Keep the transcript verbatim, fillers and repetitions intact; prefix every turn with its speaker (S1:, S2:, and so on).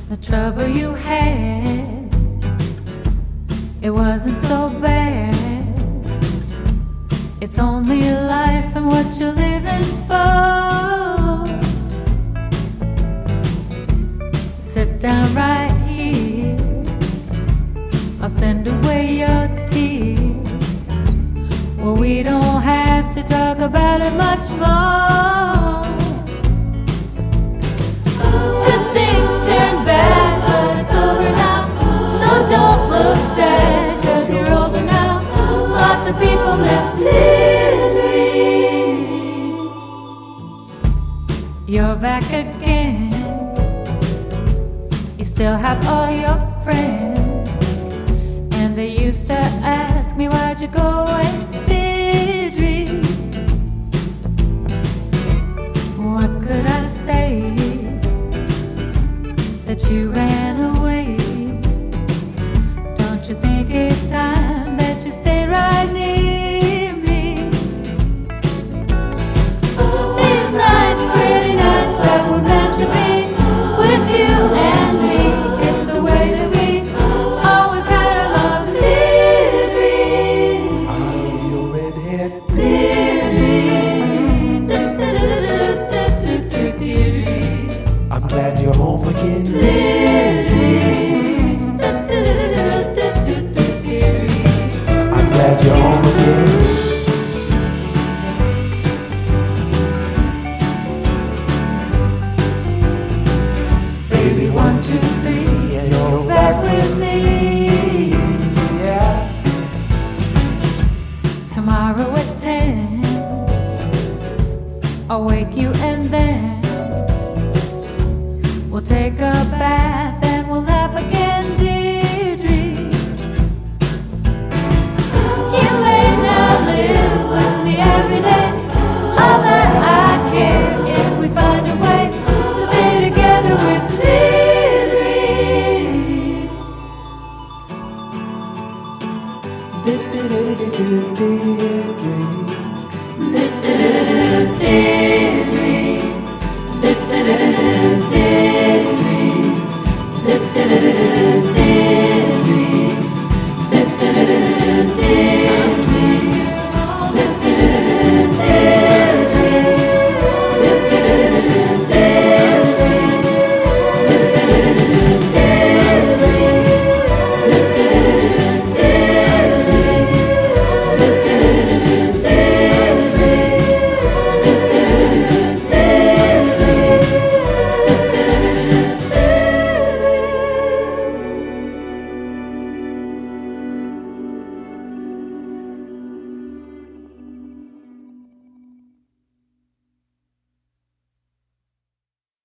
S1: The trouble you had, it wasn't so bad. It's only life and what you're living for. Sit down right here, I'll send away your tears. Well, we don't have to talk about it much more. Good things turn bad, but it's over now. So don't look sad, cause you're older now. Lots of people miss Deirdre. You're back again. You still have all your friends, and they used to ask me, why'd you go away, Deirdre? What could I say? That you ran away. Don't you think it's time that you stay right near me? These nights, pretty nights that were meant to be with you and me, it's the way that we always had our love, Deirdre.
S2: I'm your redhead
S1: Deirdre.
S2: I'm glad you're home again. I'm glad you're home again.
S1: Baby, one, two, three, and you're back with me.
S2: Yeah.
S1: Tomorrow at ten, I'll wake you and then we'll take a bath and we'll laugh again, Deirdre. You may not live with me every day, all that I care if we find a way to stay together with Deirdre.
S2: Deirdre.